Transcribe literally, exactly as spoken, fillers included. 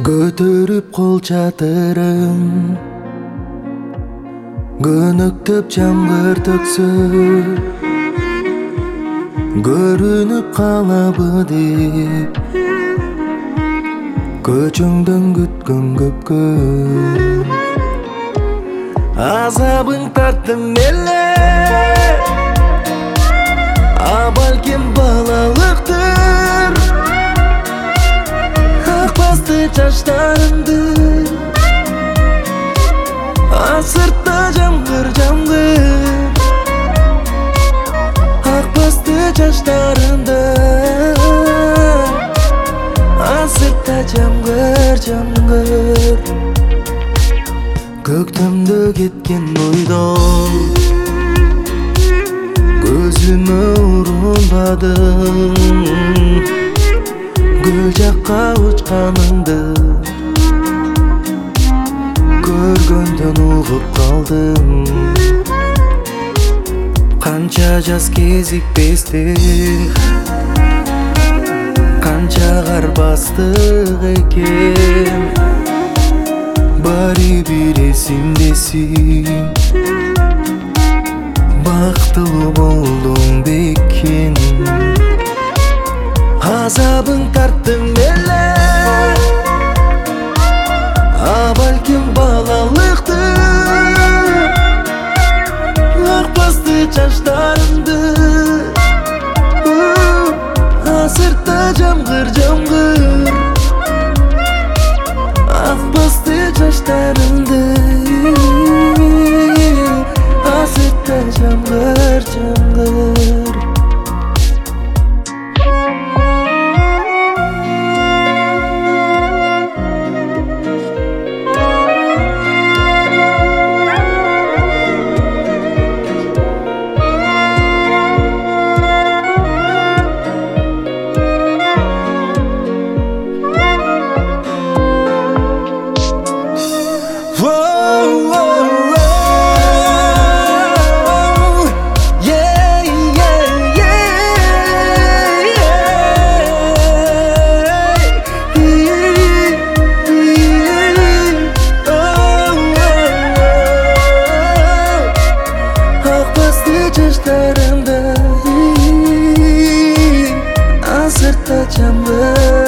Көтөрүп кол чатырым, көнөктөп жамгыр төксө, көрүнүп калабы деп көчөңдөн күткөн көпкө. Азабың тарттым эле, а балким балалыктыр. Акбасты чачтарымды, асыртта жамгыр жамгыр. Акбасты чачтарымды, асыртта жамгыр жамгыр. Көктөмдө кеткен бойдон көзүмө урунбадым, гүл жакка учканыңды көргөндөн угуп калдым. Канча жаз кезикпестик, канча кар бастык экен, баары бир эсимдесин, бактылуу болдуң бекен. Азабың тарттым эле, а балким балалыктыр. Акбасты чачтарымды, асыртта жамгыр жамгыр. Акбасты чачтарымды, асыртта жамгыр жамгыр. Чачтарымды, асыртта жамгыр.